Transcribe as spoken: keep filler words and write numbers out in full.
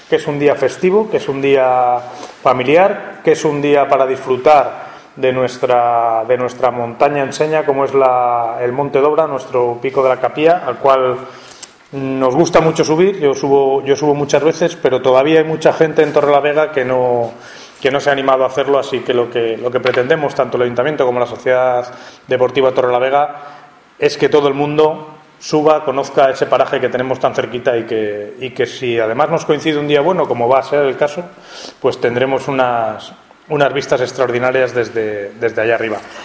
que es un día festivo, que es un día familiar, que es un día para disfrutar de nuestra, de nuestra montaña enseña, como es la, el Monte Dobra, nuestro pico de la Capía, al cual nos gusta mucho subir. Yo subo, yo subo muchas veces, pero todavía hay mucha gente en Torrelavega que no, que no se ha animado a hacerlo, así que lo que, lo que pretendemos, tanto el Ayuntamiento como la Sociedad Deportiva Torrelavega, es que todo el mundo suba, conozca ese paraje que tenemos tan cerquita y que, y que si además nos coincide un día bueno, como va a ser el caso, pues tendremos unas, unas vistas extraordinarias desde, desde allá arriba.